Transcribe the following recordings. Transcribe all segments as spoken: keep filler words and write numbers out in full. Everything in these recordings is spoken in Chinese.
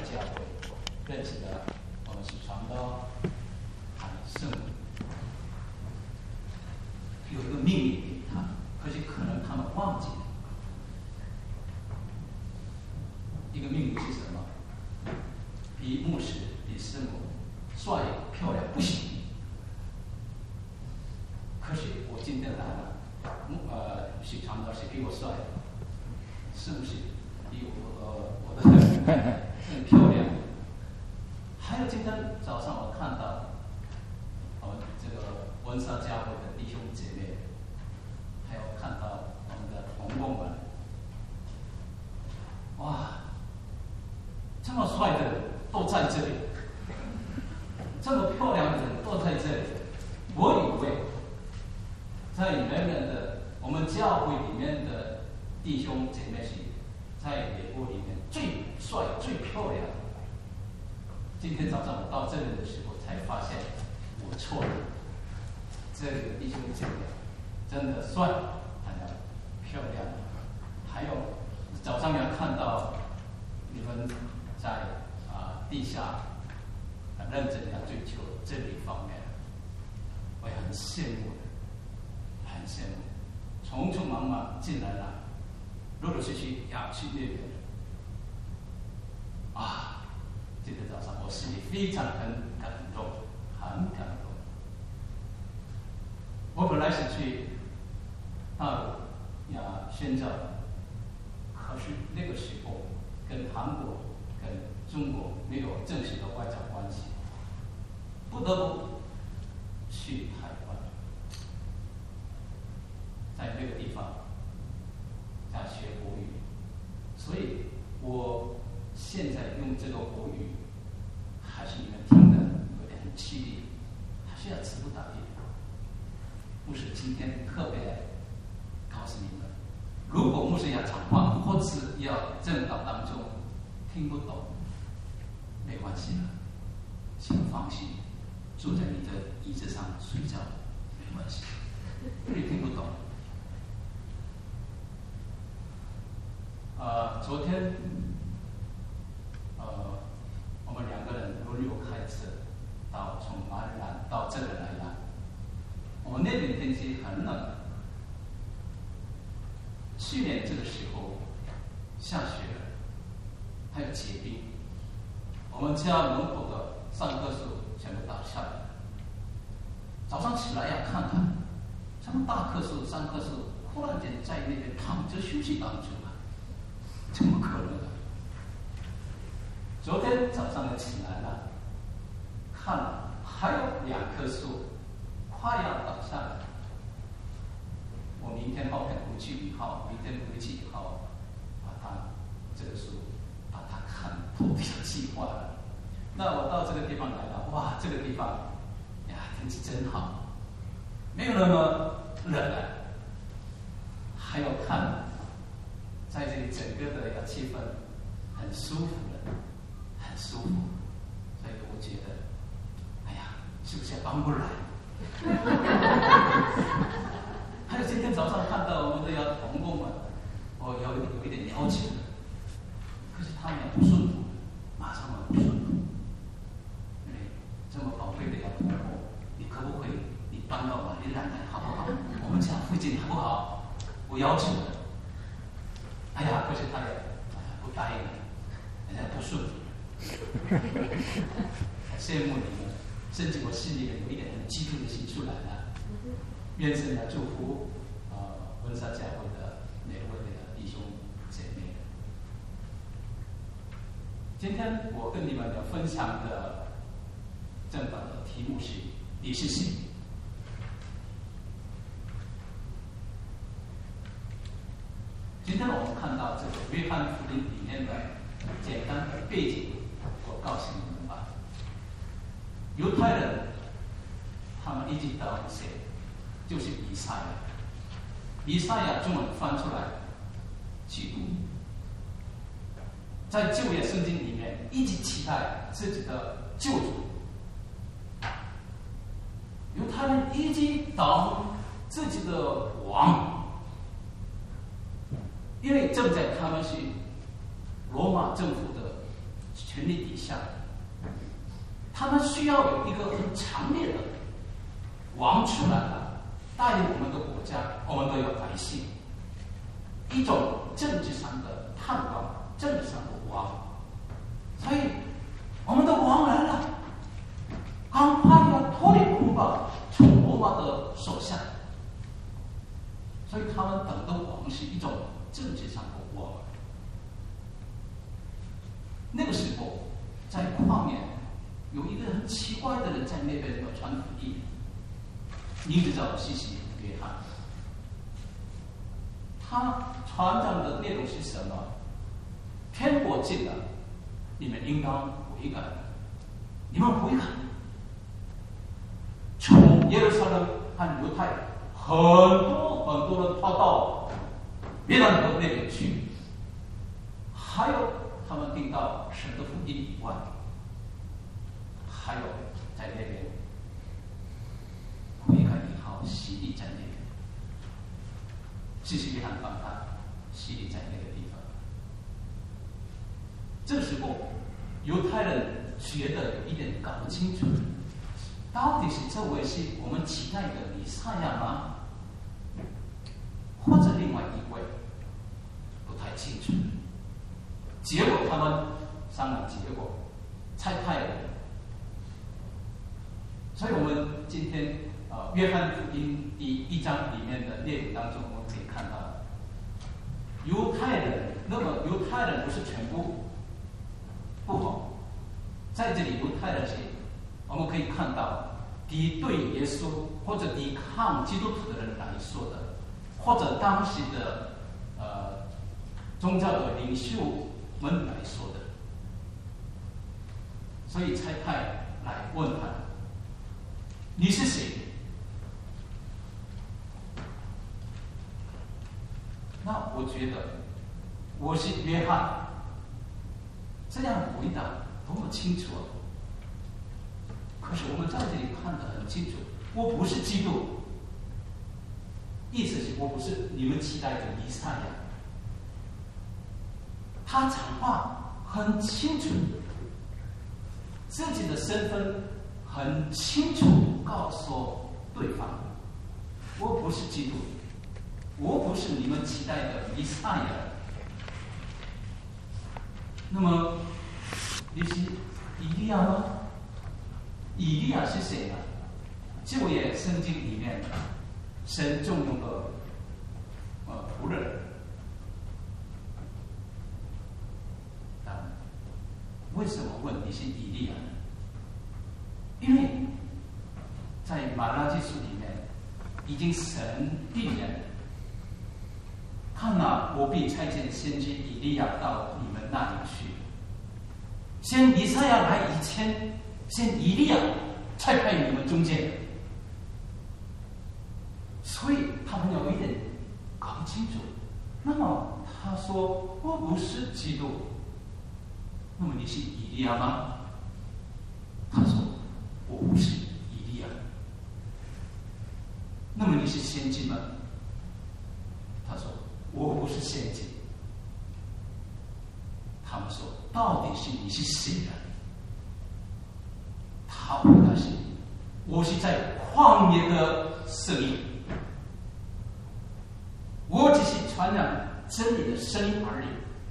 教会认识了我们许传道还有圣母，有一个命令给他，可是可能他们忘记了。一个命令是什么？比牧师、比师母帅漂亮不行。可是我今天来了，呃，许传道是比我帅，是不是？比我呃我的更漂亮。还有今天早上我看到我们这个温莎教会的弟兄姐妹，还有看到我们的同工们，哇，这么帅的人都在这里，这么漂亮的人都在这里。我以为在人人的我们教会里面的弟兄姐妹是在美国里面最帅最漂亮的。今天早上我到这里的时候才发现我错了，这里的弟兄姐妹真的帅，还有漂亮，还有早上要看到你们在啊、呃、地下很认真的追求这一方面，我也很羡慕的，很羡慕，匆匆忙忙进来了，陆陆续续要去那边啊。今天早上我心里非常很感动，很感动。我本来是去大陆呀宣教，可是那个时候跟韩国、跟中国没有正式的外交关系，不得不去台湾，在那个地方在学国语，所以我现在用这个国语，还是你们听的有点凄厉，还是要词不达意。牧师今天特别告诉你们，如果牧师要讲话或是要正道当中听不懂，没关系了，请放心，坐在你的椅子上睡觉，没关系。你听不懂。呃，昨天。呃，我们两个人轮流开车，到从马里兰到这里来了。我们那边天气很冷，去年这个时候下雪了，还有结冰，我们家门口的桑棵树全部倒下来了。早上起来要看看，这么大棵树、桑棵树，忽然间在那边躺着休息当中啊，怎么可能啊？昨天早上起来了，看了还有两棵树快要倒下来。我明天后天回去以后，明天回去以后，把它这个树把它砍破掉计划了。那我到这个地方来了，哇，这个地方呀天气真好，没有那么冷了。还有看，在这里整个的一个气氛很舒服的。很舒服，所以我觉得，哎呀，是不是要帮不来？还有今天早上看到我们的要同工们，我有有一点要求的，可是他们也不顺服，马上不顺服。因为这么宝贵的要同工，你可不可以你搬到马里兰来好不好？我们家附近好不好？我要求的。哎呀，可是他也哎呀不答应，人家不顺服。羡慕你们，甚至我心里面有一点很激动的心出来了。愿神来祝福呃温莎教会的每位的弟兄姐妹。今天我跟你们要分享的正道的题目是：你是谁？今天我们看到这个约翰福音里面的简单的背景。我告诉你们吧，犹太人他们一直到谁？就是以赛亚。以赛亚中文翻出来，基督，在旧约圣经里面一直期待自己的救主。犹太人一直等自己的王，因为正在他们是罗马政府的权力底下，他们需要有一个很强烈的王出来了，带领我们的国家，我们的百姓，一种政治上的盼望，政治上的王。所以，我们的王来了，赶快要脱离捆绑，从罗马的手下。所以他们等的王是一种政治上的王。那个时候，在旷野有一个很奇怪的人在那边要传福音，名字叫西西约翰。他传讲的内容是什么？天国近了，你们应当悔改。你们悔改，从耶路撒冷和犹太很多很多人跑到约旦河那边去，还有他们听到神的福音以外，还有在那边悔改以后洗礼在那边，西西约翰帮他洗礼在那个地方。这时候，犹太人觉得有一点搞不清楚，到底是这位是我们期待的弥赛亚吗？或者另外一位？不太清楚。结果他们商量结果，猜派人。所以我们今天呃约翰福音第一章里面的内容当中，我们可以看到，犹太人，那么犹太人不是全部不好，在这里犹太人是，我们可以看到敌对耶稣或者抵抗基督徒的人来说的，或者当时的呃宗教的领袖们来说的，所以差派来问他：“你是谁？”那我觉得我是约翰，这样回答多么清楚啊！可是我们在这里看得很清楚，我不是基督，意思是我不是你们期待的弥赛亚。他讲话很清楚，自己的身份很清楚，告诉对方：我不是基督，我不是你们期待的弥赛亚。那么，你是以利亚吗？以利亚是谁呢？旧约圣经里面，神重用的呃仆人。为什么问你是以利亚呢？因为在马拉基书里面，已经神预言，看哪，我必差遣先知以利亚到你们那里去。先弥赛亚来以前，先以利亚差派你们中间。所以他们有一点搞不清楚。那么他说：“我不是基督。”那么你是以利亚吗？他说：“我不是以利亚。”那么你是先知吗？他说：“我不是先知。”他们说：“到底是你是谁呢？”他回答是：“我是在旷野的声音，我只是传扬真理的声音而已。”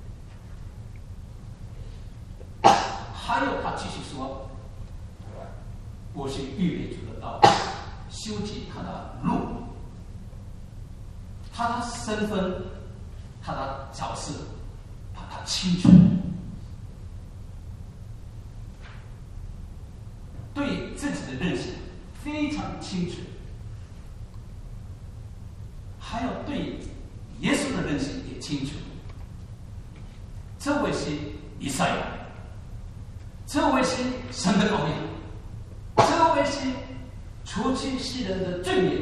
还有，他继续说：“我是预备主的道，修直他的路。”他的身份，他的角色，他他清楚，对自己的认识非常清楚，还有对耶稣的认识也清楚。这位是弥赛亚。这位是神的羔羊，这位是除去世人的罪孽的，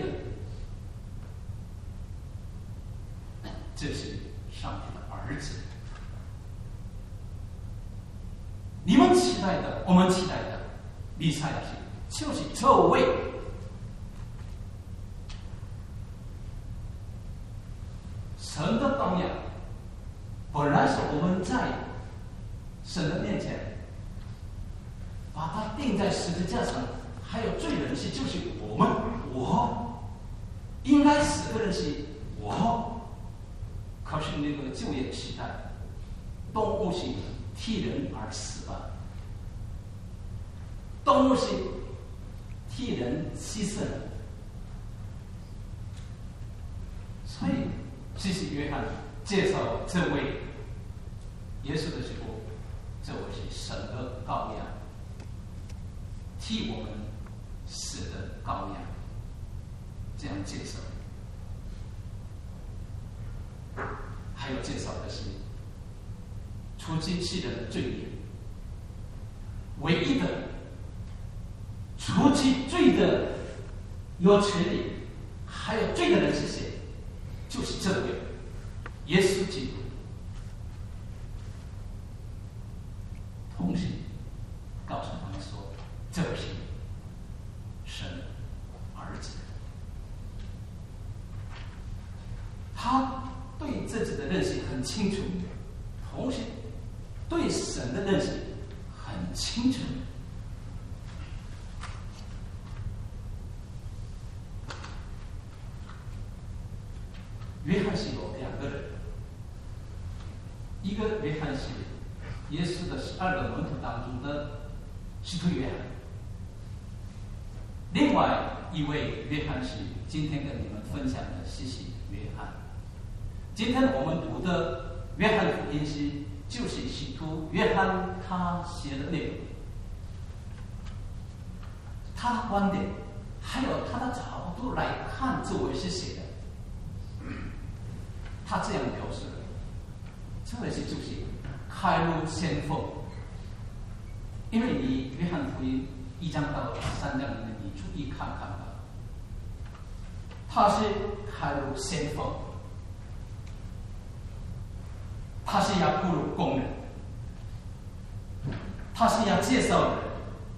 这是上帝的儿子。你们期待的，我们期待的弥赛亚是，就是这位。神的羔羊，本来是我们在神的面前钉在十字架上，还有罪人是就是我们，我应该死的人是我。可是那个旧约时代，动物是替人而死吧，动物是替人牺牲。所以，其实约翰介绍这位耶稣的时候，这位是神的羔羊，替我们死的羔羊，这样介绍。还有介绍的是除去世人的罪孽，唯一的除去罪的有权利，还有罪的人是谁？就是这位耶稣基督。同时告诉他们说，这位是神儿子。他对自己的认识很清楚，同时对神的认识很清楚。约翰是有两个人，一个约翰是耶稣的十二个门徒当中的使徒约翰，另外一位约翰是今天跟你们分享的施洗约翰。今天我们读的约翰福音是就是使徒约翰他写的内容，他的观点还有他的角度来看这位是谁的。他这样表示的，这位是就是开路先锋。因为你约翰福音一章到三章里面，你注意看看吧，他是开路先锋，他是要步入工人，他是要介绍人，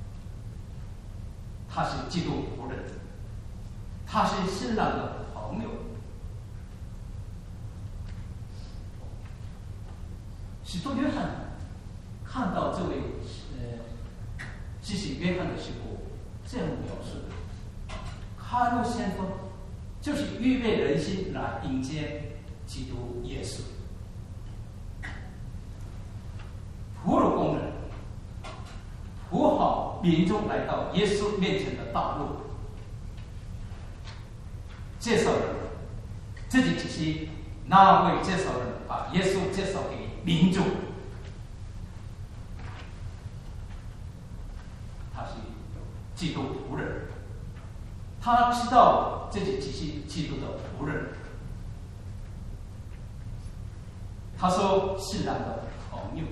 他是基督仆人，他是新郎的朋友。使徒约翰看到这位呃施洗约翰的时候，这样表示的：开路先锋就是预备人心来迎接基督耶稣，普鲁工人铺好民众来到耶稣面前的道路，介绍人自己只是那位介绍人把耶稣介绍给民众，他是基督仆人，他知道自己只是基督的仆人。他说世人的朋友，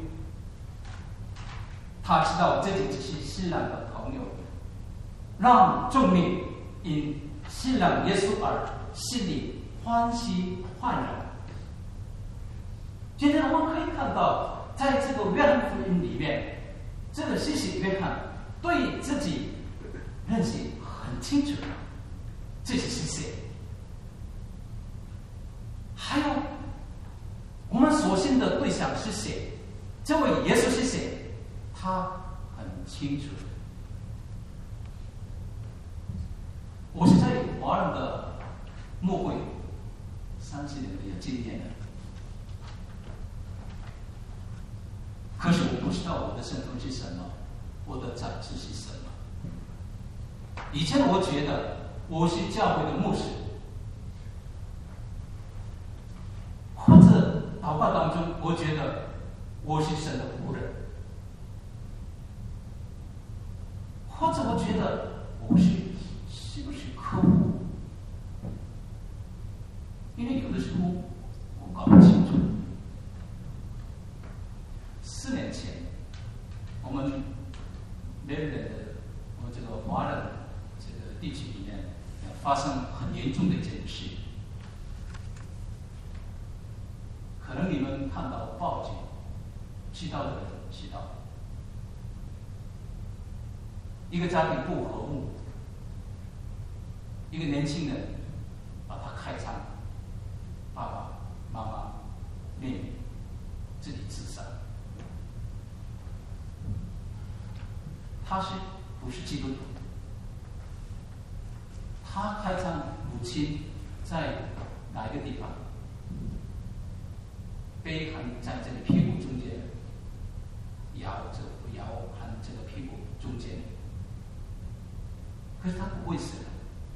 他知道自己只是世人的朋友，让众民因信仰耶稣而心里欢喜焕然。今天我们可以看到，在这个约翰福音里面，这个施洗约翰对自己认识很清楚，自己是谁。还有我们所信的对象是谁，这位耶稣是谁，他很清楚。我是在华人的牧会三十年的经验的，可是我不知道我的身份是什么，我的长子是什么。以前我觉得我是教会的牧师，或者祷告当中，我觉得我是神的仆人，或者我觉得我是是不是客户，因为有的时候我搞不清楚。四年前，我们美人的我们这个华人这个地区里面发生很严重的一件事，可能你们看到报纸，知道的人知道，一个家庭不和睦，一个年轻人把他开枪，爸爸妈妈妹妹自己自杀。他是不是基督徒。他开枪，母亲在哪一个地方？背含在这个屁股中间，摇着摇含这个屁股中间。可是他不会死的。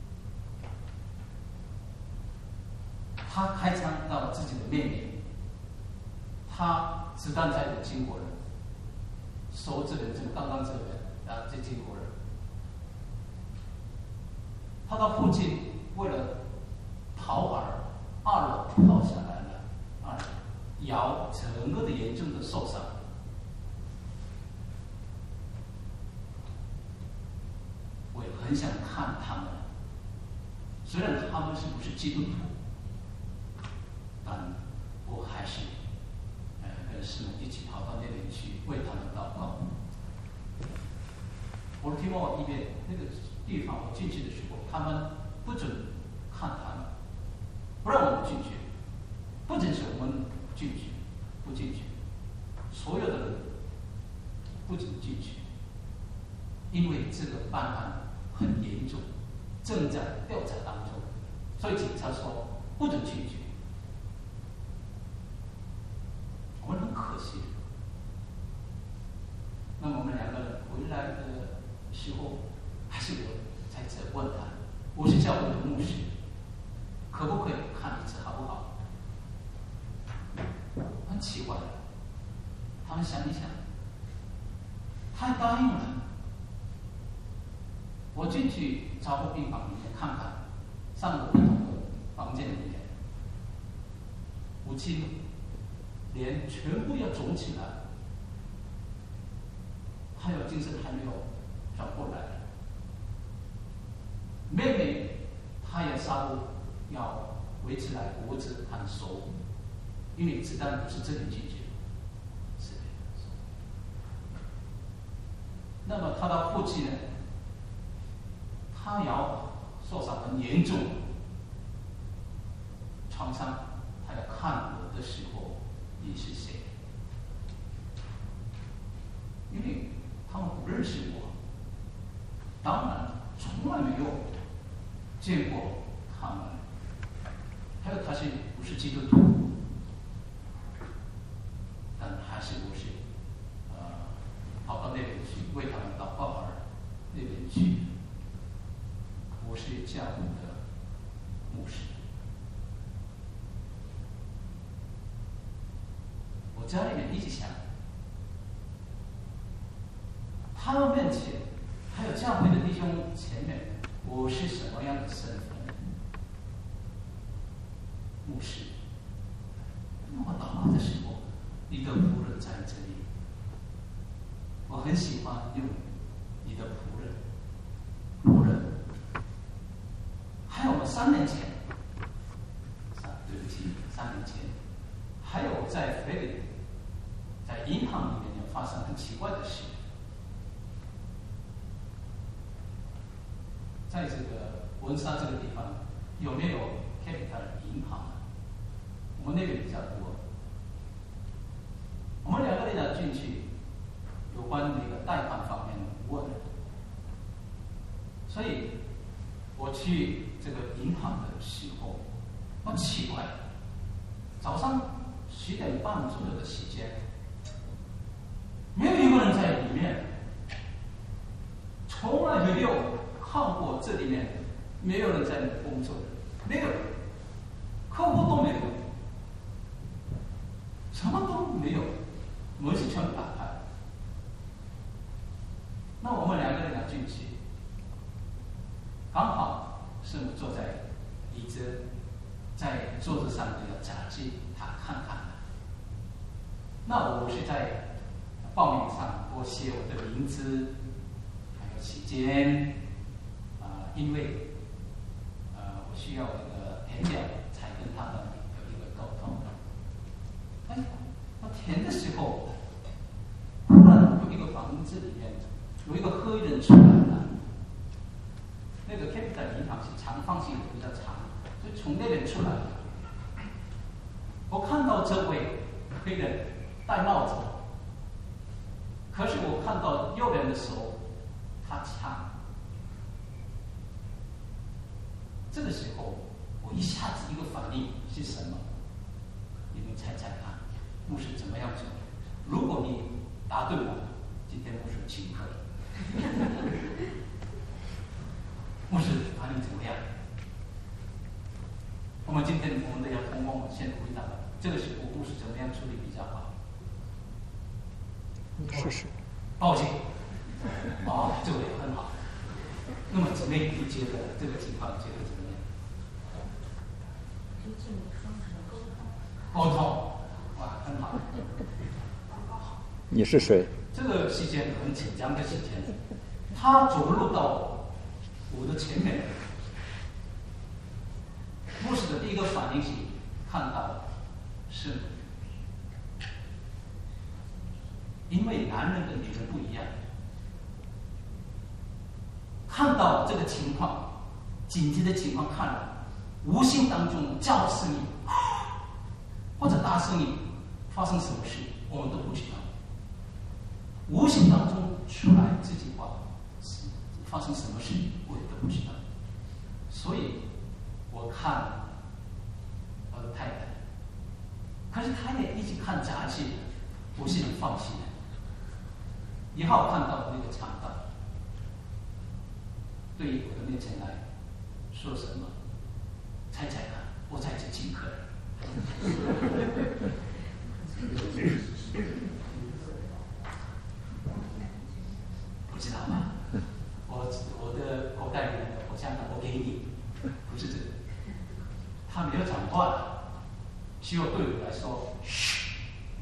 他开枪到自己的妹妹，他子弹在有经过了，手这边，这个刚刚这边啊，这经过了。他的父亲为了逃而二楼跳下来了，啊，腰整个的严重的受伤。我也很想看他们，虽然他们是不是基督徒，但我还是呃跟师母一起跑到那边去为他们祷告。我听我一边那个地方，我进去的时候，他们不准看他们，不让我们进去，不仅是我们进去，不进去，所有的人不准进去，因为这个办案很严重，正在调查当中，所以警察说不准进去。我们很可惜。那么我们两个人回来的时候，还是我在这问他，我是教会的牧师，可不可以看一次好不好？很奇怪，他们想一想，他答应了。我进去照顾病房里面看看，上个不同的房间里面，母亲脸全部要肿起来，还有精神还没有转过来。妹妹她也杀入要维持来脖子和手，因为子弹不是这里进去的，是的。那么他的父亲呢？他腰受伤很严重，床上他要看我的时候，你是谁？因为他们不认识我，当然从来没有见过他们。还有他是不是基督徒？但还是不是呃跑到那边去为他们祷告而那边去。我是教会的牧师，我家里面一直想，他们面前还有教会的弟兄前面，我是什么样的身份？牧师。那我祷告的时候，你的仆人在这里，我很喜欢用你的仆人，仆人。还有我三年前，对不起，三年前，还有在菲律宾，在银行里面有发生很奇怪的事。在这个文山这个地方，有没有 Capital 银行？我们那边比较多。我们两个人要进去，有关那个贷款方面问，所以我去这个银行的时候，很奇怪，早上十点半左右的时间，没有一个人在里面，从来没有看过这里面没有人在工作的，没有，客户都没有，什么都没有，门是全部打开。那我们两个人要进去，刚好师母坐在椅子，在桌子上的杂志，他看看。那我是在报名上，我写我的名字，还有时间，啊、呃，因为呃我需要这个填表，才跟他们有一个沟通。哎，我填的时候，突然有一个房子里面有一个黑人出来了。那个 Capital 银行是长方形的，比较长，所以从那边出来了。我看到这位黑人戴帽子，可是我看到右边的时候， 他枪。这个时候，我一下子一个反应是什么？你们猜猜看，牧师怎么样做？如果你答对了，今天牧师请客。牧师反应怎么样？我们今天我们都要通过我们先回答了。这个时候牧师怎么样处理比较好？ 试试。 报警。哦，这个也很好。那么姊妹，你觉得这个情况觉得怎么样？沟通，哇，很好。 你是谁？ 这个时间很紧张的时间，他走入到我的前面。牧师的第一个反应是看到是，因为男人跟女人不一样，看到这个情况，紧急的情况看了，无形当中叫声音或者大声音发生什么事，我们都不知道。无形当中出来这句话发生什么事，我也都不知道。所以我看我的太太，可是她也一直看杂志，我是很放心的。以后看到那个肠道，对于我的面前来说什么？猜猜看，我在这请客。不知道吗？我我的口袋里面的口香糖我给你，不是这个。他没有讲话了，只有对我来说，嘘。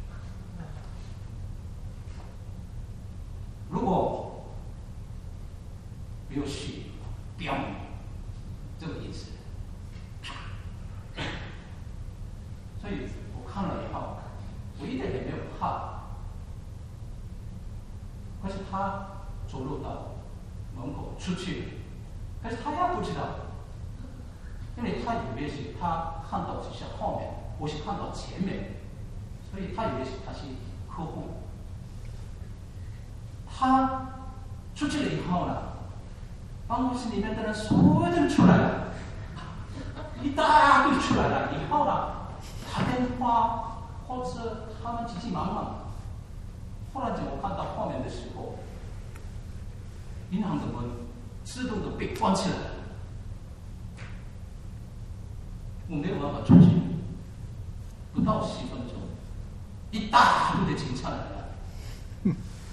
如果没有嘘，标明这个意思。所以我看了以后，我一点也没有怕。可是他走路到门口出去了，可是他也不知道，因为他以为是他看到只是后面，我是看到前面，所以他以为是他是客户。他出去了以后呢，办公室里面的人所有人出来了，一大堆出来了。以后呢，打电话或者他们急急忙忙。忽然间，我看到后面的时候，银行的门自动的被关起来了，我没有办法出去。不到十分钟，一大堆的警察来了。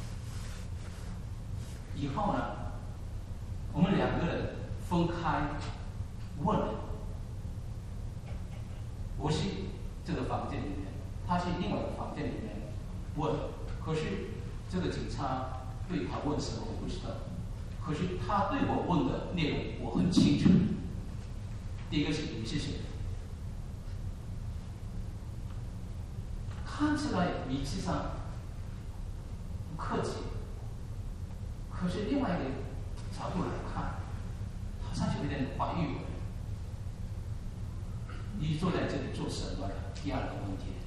以后呢，我们两个人分开问了。我是这个房间里面，他是另外一个房间里面问。可是这个警察对他问什么我不知道，可是他对我问的内容我很清楚。第一个是你是谁？看起来语气上不客气，可是另外一个角度来看，好像有一点怀疑我。你坐在这里做什么？第二个问题，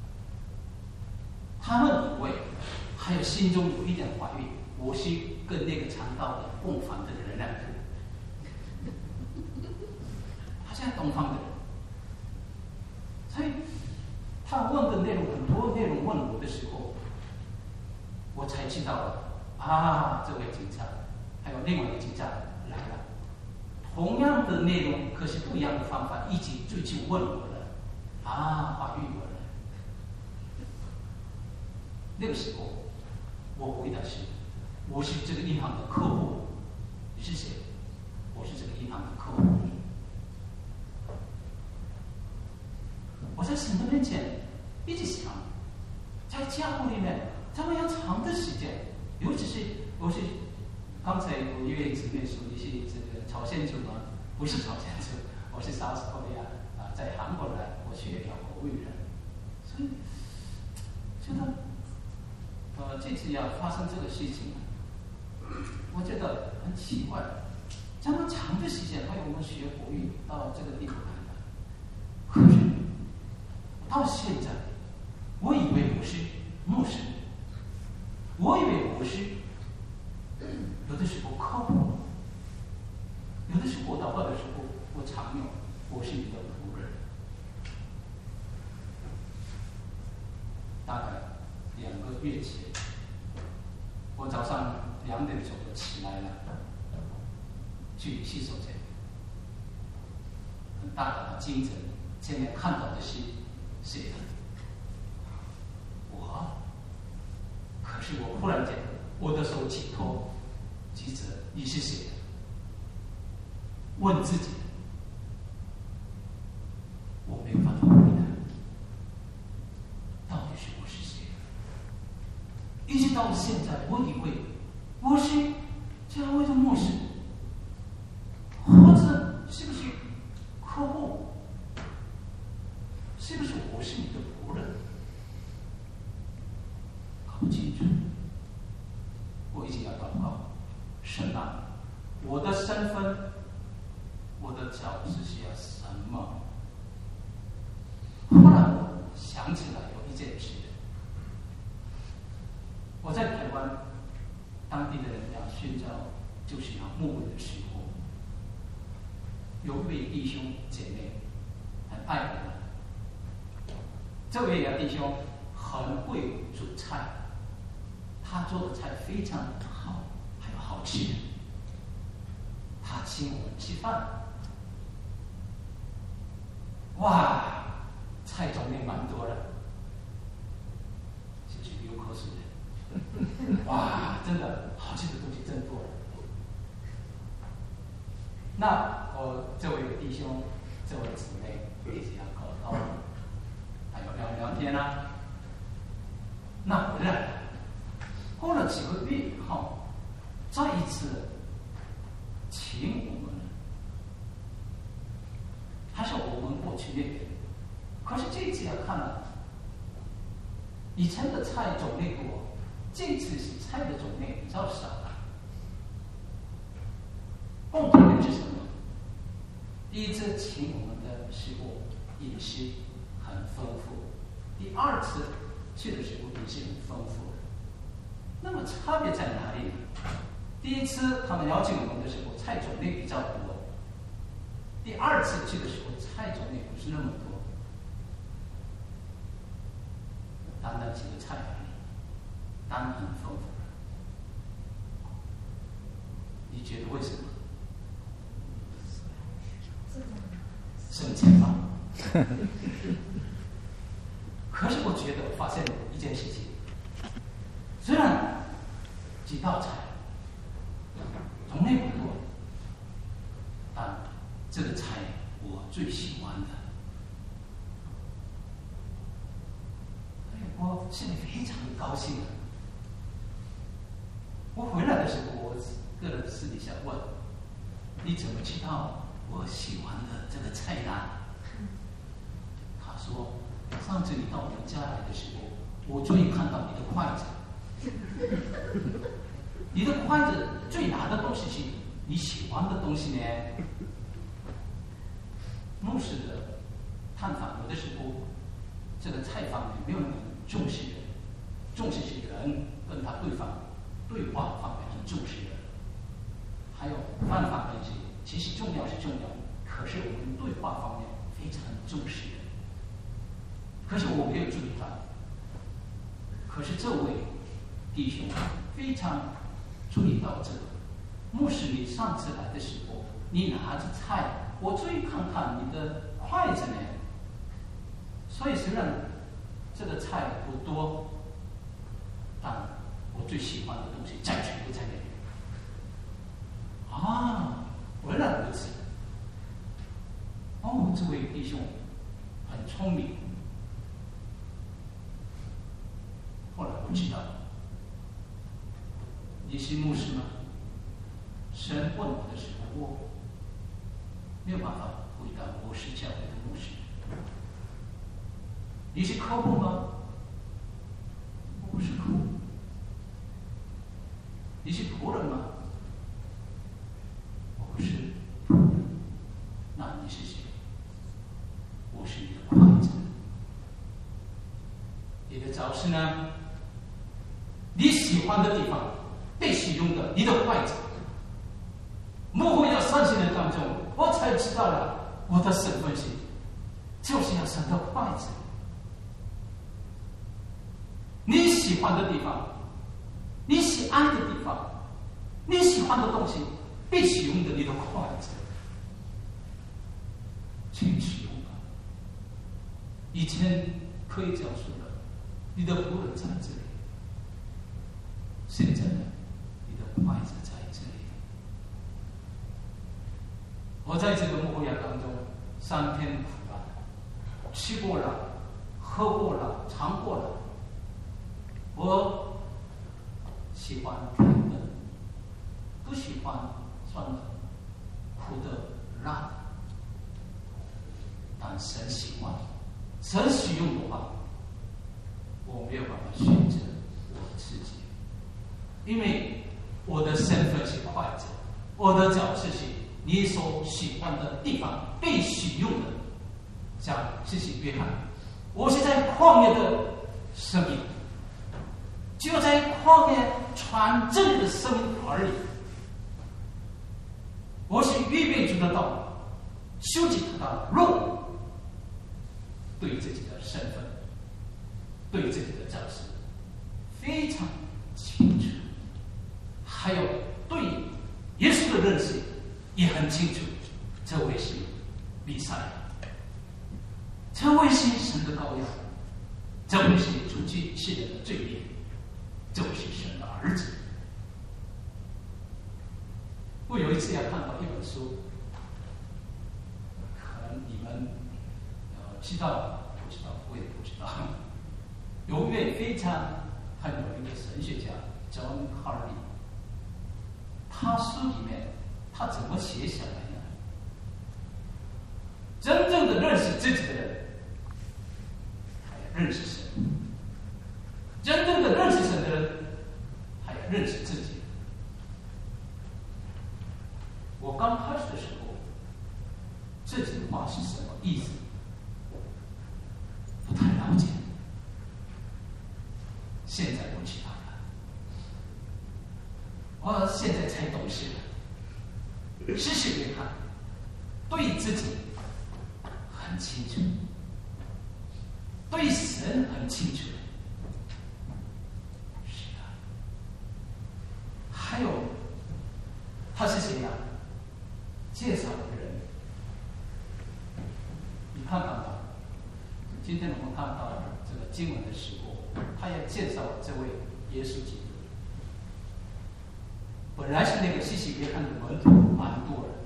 他们以为还有心中有一点怀疑，我是跟那个肠道的共犯的人两个，他现在东方的人，所以他问的内容很多内容问我的时候，我才知道了啊，这位警察还有另外一个警察来了，同样的内容，可是不一样的方法，一起就去问我了，啊，怀疑我了。那个时候，我回答是：我是这个银行的客户。你是谁？我是这个银行的客户。我在神的面前一直想，在教会里面，他们要长的时间，尤其是我是刚才有一位姊妹说你是这个朝鲜族吗？不是朝鲜族，我是 South Korea 啊，在韩国来，我学了国语人，所以觉得。呃，这次要发生这个事情，我觉得很奇怪。这么长的时间，还有我们学国语到这个地步来的，可是到现在，我以为我是牧师，我以为我是有的时候可我早上两点钟就起来了，去洗手间，很大的镜子前面看到的是谁的？我。可是我忽然间，我的手起头，记着你是谁的？问自己，我没有办法回答，到底是我是谁？一直到现在，我以为我是教会的牧师，或者是不是客户？是不是我是你的仆人？搞不清楚。我已经要祷告，神啊，我的身份，我的角色是要什么？后来我想起来有一件事，我在台湾，当地的人要宣教，就是要牧会的时候，有一位弟兄姐妹很爱我们，这位弟兄很会煮菜，他做的菜非常好，还有好吃。他请我们吃饭，哇，菜种类蛮多的，是不是流口水的？哇，真的好吃的东西真多了。那我这位弟兄、这位姊妹一直要沟通，还有聊聊天啊。那回来了，过了几个月以后，再一次请我们，还是我们过去那边。可是这一次要看了，以前的菜种类多，这次是菜的种类比较少了。共同点是什么？第一次请我们的时候饮食很丰富，第二次去的时候饮食很丰富。那么差别在哪里呢？第一次他们邀请我们的时候，菜种类比较多；第二次去的时候，菜种类不是那么多，单单几个菜而已，当然很丰富。你觉得为什么？省钱吧。可是我觉得我发现一件事情，虽然几道菜种类不多，但这个菜我最喜欢的，我心里非常高兴。我回来的时候，我个人私底下问：你怎么知道我喜欢的这个菜呢？他说：上次你到我们家来的时候，我终于看到你的筷子。你的筷子最拿的东西是你喜欢的东西呢。牧师的探访有的时候，这个菜方面没有那么重视人，重视是人跟他对方对话方面很重视人，还有饭方面是其实重要是重要，可是我们对话方面非常重视人。可是我没有注意到，可是这位弟兄非常注意到这个。牧师，你上次来的时候，你拿着菜，我注意看看你的筷子呢。所以虽然这个菜不多，但我最喜欢的东西在全部在那里。啊，原来如此。哦，这位弟兄很聪明。后来我知道，你是牧师吗？神问我的时候，我没有办法回答我是教会的牧师。你是客户吗？我不是客户。你是仆人吗？我不是。那你是谁？我是你的筷子。你的招式呢？你喜欢的地方被使用的你的筷子。牧会要三十年当中，我才知道了我的身份是，就是要神的筷子。你喜欢的地方，你喜安的地方，你喜欢的东西必须用的你的筷子，请使用吧。以前可以这样说的，你的仆人在这里，现在呢，你的筷子在这里。我在这个牧养当中，酸甜苦辣，吃过了，喝过了，尝过了。我喜欢甜的，不喜欢酸的、苦的、辣的。但神喜欢，神使用的话，我没有办法选择我自己，因为我的身份是筷子，我的角色是你所喜欢的地方被使用的。像施洗约翰，我是在旷野的生命，只有在旷野传真的生命而已。我是预备主的道，修己他的路。对自己的身份，对自己的角色非常清楚，还有对耶稣的认识也很清楚。这位是弥赛亚，这位是神的羔羊，这位是除去世人的罪孽，这位是神的儿子。我有一次要看到一本书，可能你们知道不知道？我也不知道。有一位非常很有名的神学家 John Hardy， 他书里面他怎么写下来呢？真正的认识自己的人，他也认识神；真正的认识神的人，他也认识自己。我刚开始的时候，这句话是什么意思？不太了解，现在我知道了，我现在才懂事了。施洗约翰对自己很清楚，对神很清楚。是的，还有他是谁呀？介绍的人，你看看吧。今天我们看到这个经文的时候，他也介绍这位耶稣基督。本来是那个施洗约翰的门徒蛮多的，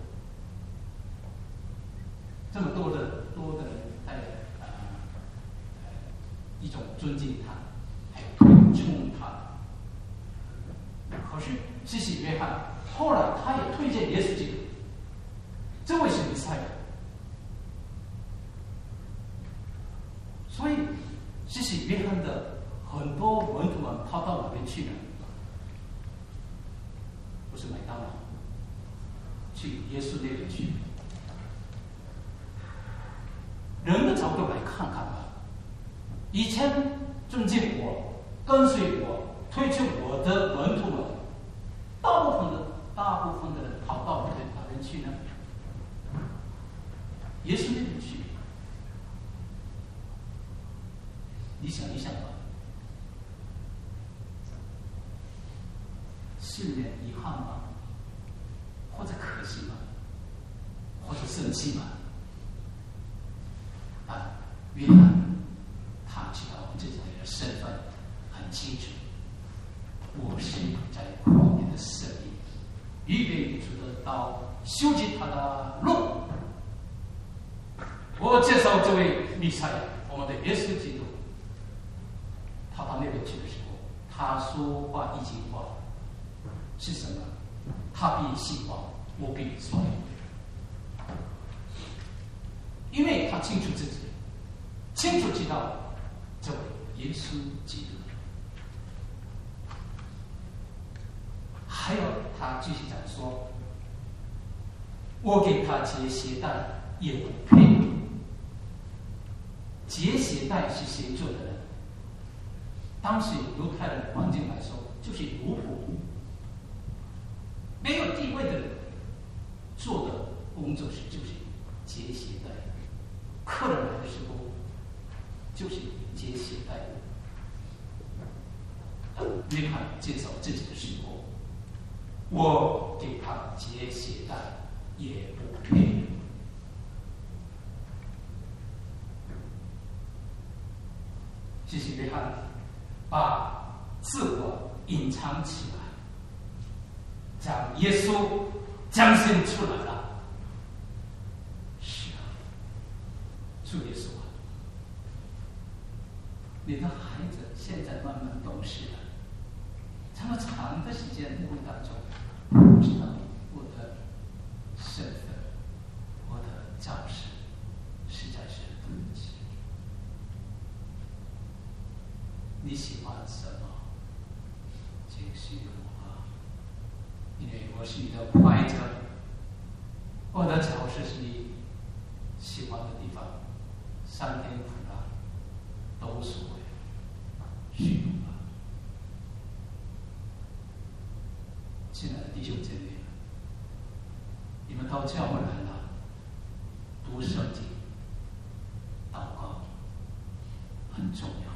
这么多的多的人，他也呃一种尊敬他，还有推崇他。可是施洗约翰后来他也推荐耶稣基督，这位是弥赛亚。所以，施洗约翰的很多门徒们跑到哪边去呢？不是麦当劳，去耶稣那边去。人的角度来看看吧，以前尊敬我、跟随我、推崇我的门徒们，大部分的大部分的人跑到哪边哪边去呢？耶稣那边去。你想一想吧，是点遗憾吗？或者可惜吗？或者生气吗？啊，约翰他知道自己的身份很清楚，我是在旷野的生命，预备主的道，修己他的路。我介绍这位弥赛亚，我们的耶稣基督。他到那边去的时候，他说话一句话是什么？他必细话，我必说。因为他清楚自己，清楚知道这位耶稣基督。还有他继续讲说，我给他解鞋带也不配。解鞋带是谁做的呢？当时犹太人环境来说，就是奴仆，没有地位的人做的工作是就是解鞋带。客人来的时候，就是解鞋带。 约翰介绍自己的时候，我给他解鞋带也不配。谢谢约翰把自我隐藏起来，将耶稣彰显出来了。是啊，主耶稣啊，你的孩子现在慢慢懂事了，这么长的时间牧会当中，我知道我的身份，我的教师实在是对不起。你喜欢什么？请许我吧，因为我是你的快者，我的教师是你喜欢的地方，酸甜苦辣都无所谓，许我吧。亲爱的弟兄姐妹，你们到教会来了，读圣经、祷告很重要。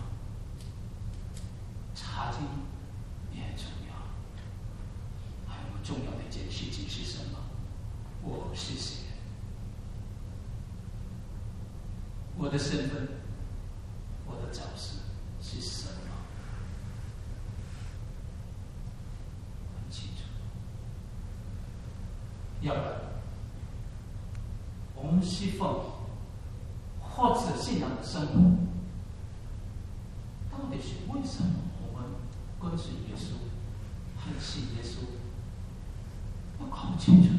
查经也很重要，还有重要的一件事情是什么？我是谁？我的身份，我的角色是什么？很清楚。要不然，我们侍奉或者信仰的生活，到底是为什么？跟随耶稣，很信耶稣，要搞清楚。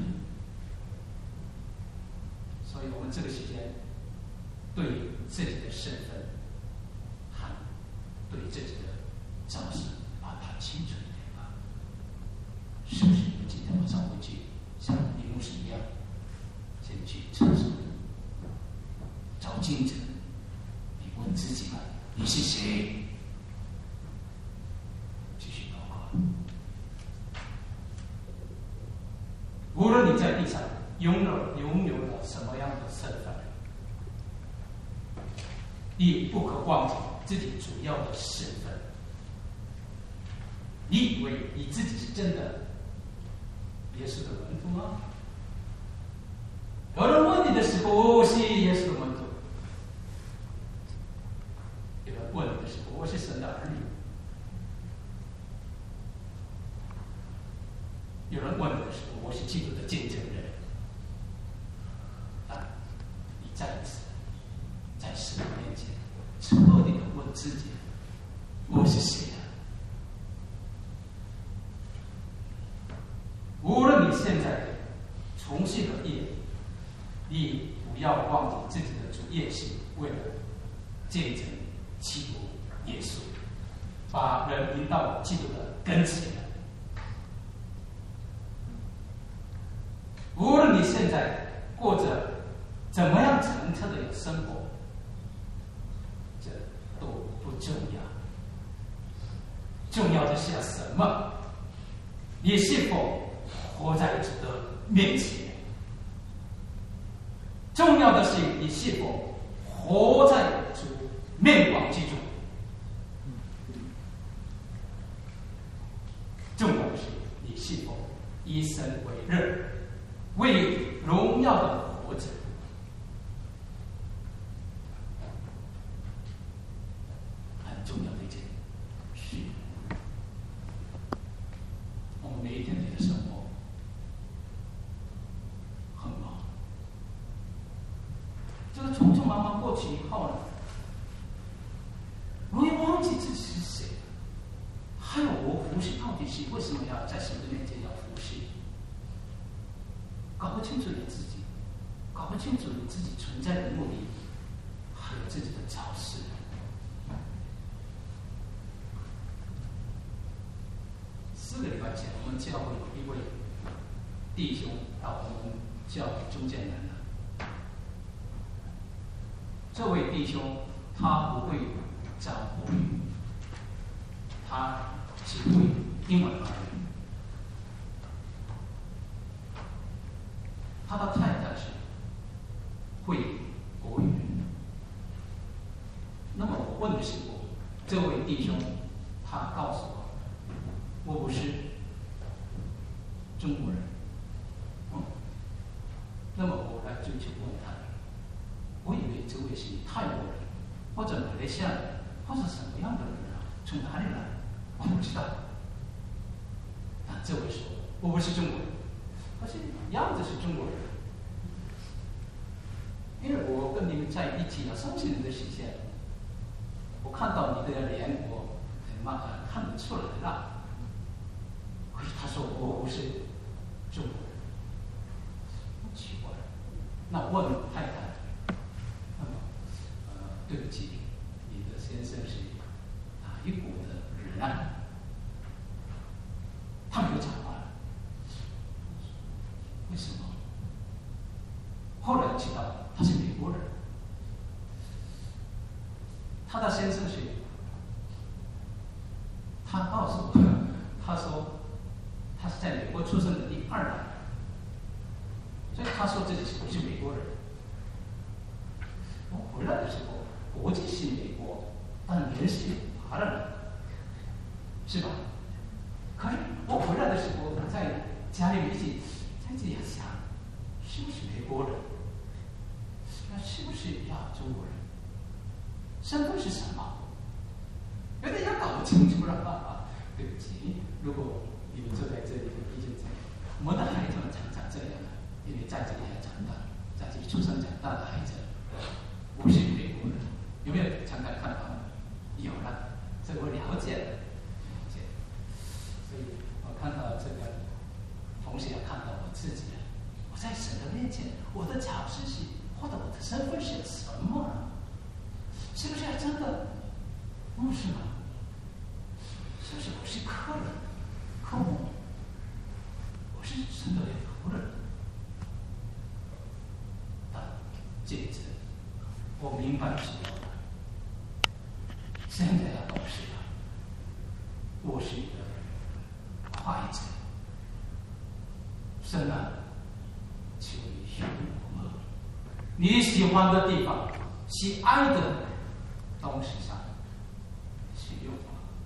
所以我们这个时间，对自己的身份，和对自己的角色，把它清楚一点吧。是不是你们今天晚上回去像李牧师一样，先去厕所，找镜子，你问自己吧，你是谁？无论你在地上拥有拥有了什么样的身份，你不可忘记自己主要的身份。你以为你自己是真的耶稣的门徒吗？有人问你的时候，我是耶稣的门徒；有人问你的时候，我是神的儿女。有人问的时候，我是基督的见证人。但你再一次在神的面前彻底的问自己：我是谁啊？无论你现在从事何业，你不要忘记自己的主业是为了见证基督耶稣，把人引到基督的跟前。无论你现在过着怎么样层次的生活，这都不重要。重要的是要什么？你是否活在主的面前？重要的是你是否活在主面光之中？重要的是你是否以神为乐，为荣耀的活着。很重要的一件事。我们每一天的生活很忙，这个匆匆忙忙过去以后呢，容易忘记自己是谁。还有我服侍到底是为什么要在神的面前要服侍？搞不清楚你自己，搞不清楚你自己存在的目的，还有自己的角色。四个礼拜前，我们教会有一位弟兄到我们教会中间来了。这位弟兄他不会讲国语，他只会英文而已。他的太太是会国语。那么我问的时候，这位弟兄他告诉我， 中国人。嗯，那么我来追求问他，我以为这位是泰国人，或者马来西亚人，或者什么样的人啊？从哪里来？我不知道。但这位说我不是中国人，可是样子是中国人。因为我跟你们在一起了三十年的时间，我看到你的脸，我很慢看得出来了。可是他说我不是中国人，很奇怪。那问太太，那么呃，对不起，你的先生是哪一国的人啊？他没有讲话。为什么？后来知道他是美国人。他的先生是，他告诉我，他说他是在美国出生的第二代，所以他说自己是不是美国人。我回来的时候，国籍是美国，但人是华人，是吧？可是我回来的时候，在家里一起在这样想，是不是美国人？那是不是亚洲人？身份是什么？有点要搞不清楚了啊！对不起，如果你们坐在这里，已经在我们的孩子们常常这样了，因为在这里长大，在这里出生长大的孩子，不是美国人，有没有常常看到？有了，这我了解了，了解。所以我看到这个，同时也看到我自己，我在神的面前，我的角色是或者我的身份是什么呢？是不是真的牧师吗？是不是我是客人、客户？我是神的仆人。但这一次，我明白什么了？现在要懂事了。我是一个快者，神啊，求你用我，你喜欢的地方，喜爱的东西上去用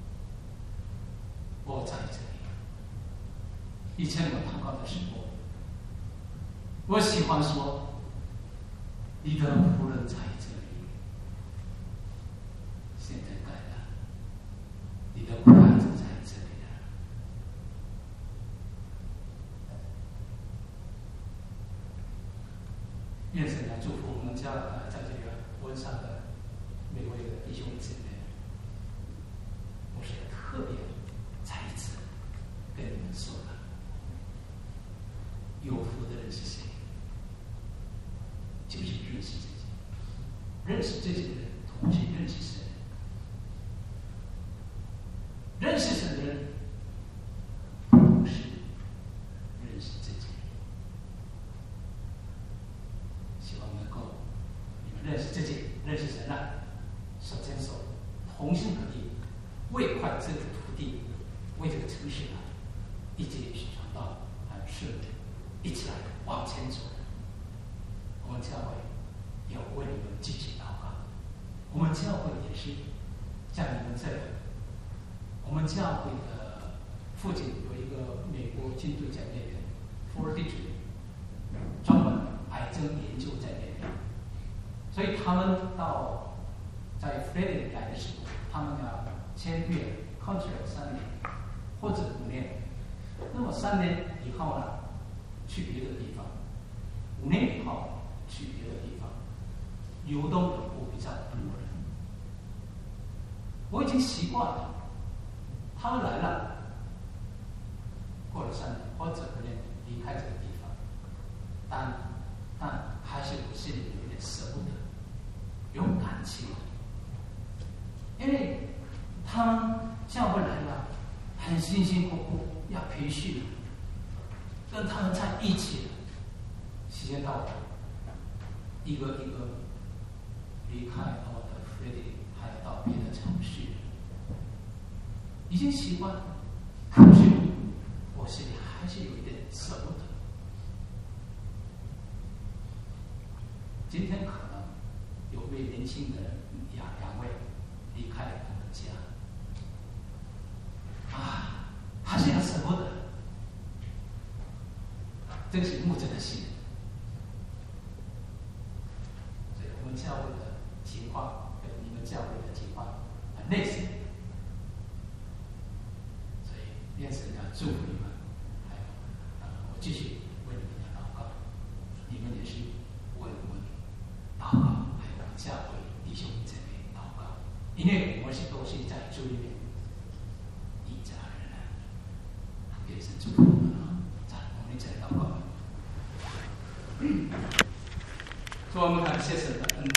我。我在这里。以前我祷告的时候，我喜欢说：“你的仆人在这里。”现在改了，你的孩子在这里了。愿神来祝福我们家呃，在这个温上的每位的弟兄姊妹。我是特别再一次跟你们说了，有福的人是谁？就是认识自己，认识自己的人，同时认识神。认识神的人，同时认识自己。希望能够你们认识自己，认识神了，手牵手，同心合意，为快这个土地，为这个城市啊，一起传道，还是一起来往前走。我们教会要为你们积极祷告，我们教会也是在你们这里。我们教会的附近有一个美国军队在那边 ，Fort Detrick， 专门癌症研究在那边，所以他们到在 Friday 来的时候，他们要签约 contract 三年或者五年。那么三年以后呢，去别的地方；五年以后去别的地方，流动人口比较多人。我已经习惯了。他们来了，过了三年或者五年离开这个地方，但但还是我心里有点舍不得，有感情，因为他们教会来了，很辛辛苦苦要培训，跟他们在一起，时间到了，一个一个离开我的福利，还要到别的城市。已经习惯了，可是我心里还是有一点舍不得。今天可能有位年轻的人，两两位离开了我们家，啊，还是很舍不得。 这个是牧者的心。所以我们教会的情况跟你们教会的情况很类似。所以愿神要祝福你们，还有啊，我继续为你们要祷告，你们也是为我们祷告，还有我们教会弟兄姐妹祷告，因为我们是都是在主里面一家人啊。愿神祝福你们啊！在我们一起来祷告。所以我们感谢神的恩典。